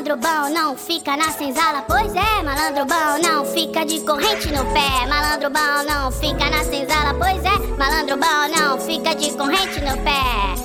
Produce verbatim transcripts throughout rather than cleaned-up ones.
Malandro bom não fica na senzala, pois é. Malandro bom não fica de corrente no pé. Malandro bom não fica na senzala, pois é. Malandro bom não fica de corrente no pé.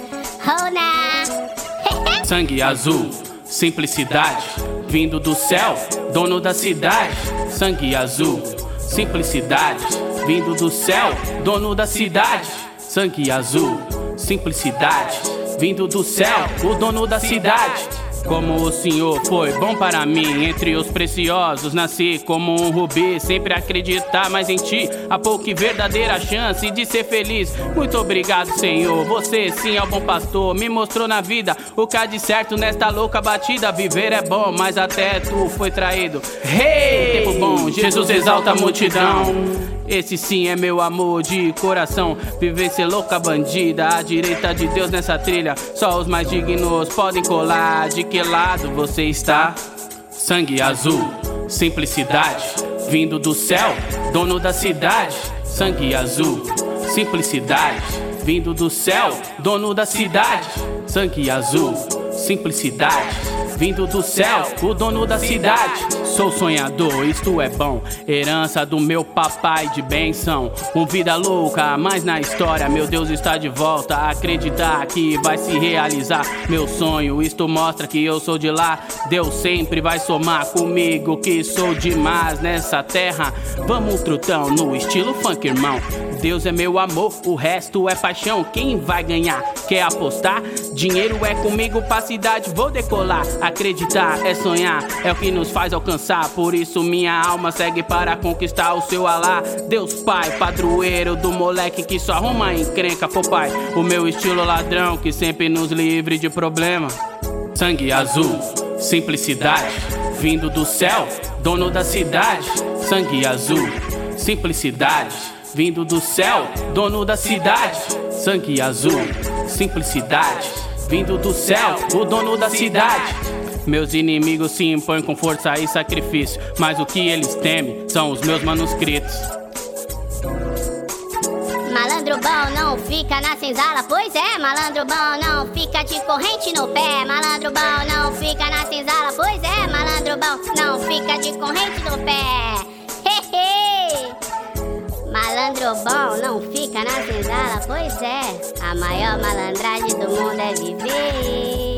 Rona. Sangue azul, simplicidade, vindo do céu, dono da cidade. Sangue azul, simplicidade, vindo do céu, dono da cidade. Sangue azul, simplicidade, vindo do céu, o dono da cidade. Como o Senhor foi bom para mim, entre os preciosos nasci como um rubi. Sempre acreditar mais em ti, há pouca e verdadeira chance de ser feliz. Muito obrigado, Senhor, você sim é o bom pastor. Me mostrou na vida o que há de certo nesta louca batida. Viver é bom, mas até tu foi traído. Hey! Tempo bom, Jesus exalta a multidão. Esse sim é meu amor de coração. Viver ser louca bandida, à direita de Deus nessa trilha. Só os mais dignos podem colar. De que lado você está? Sangue azul, simplicidade, vindo do céu, dono da cidade. Sangue azul, simplicidade, vindo do céu, dono da cidade. Sangue azul, simplicidade, vindo do céu, o dono da cidade. Sou sonhador, isto é bom, herança do meu papai de benção. Um vida louca, mas na história meu Deus está de volta. Acreditar que vai se realizar meu sonho, isto mostra que eu sou de lá. Deus sempre vai somar comigo, que sou demais nessa terra. Vamos trutão no estilo funk, irmão. Deus é meu amor, o resto é paixão. Quem vai ganhar? Quer apostar? Dinheiro é comigo pra cidade, vou decolar. Acreditar é sonhar, é o que nos faz alcançar. Por isso minha alma segue para conquistar o seu Alá. Deus Pai, padroeiro do moleque que só arruma encrenca. Pô pai, o meu estilo ladrão que sempre nos livre de problema. Sangue azul, simplicidade, vindo do céu, dono da cidade. Sangue azul, simplicidade, vindo do céu, dono da cidade. Sangue azul, simplicidade, vindo do céu, o dono da cidade. Meus inimigos se impõem com força e sacrifício, mas o que eles temem são os meus manuscritos. Malandro bom não fica na senzala, pois é. Malandro bom não fica de corrente no pé. Malandro bom não fica na senzala, pois é. Malandro bom não fica de corrente no pé. Hehe. Malandro bom não fica na senzala, pois é. A maior malandragem do mundo é viver.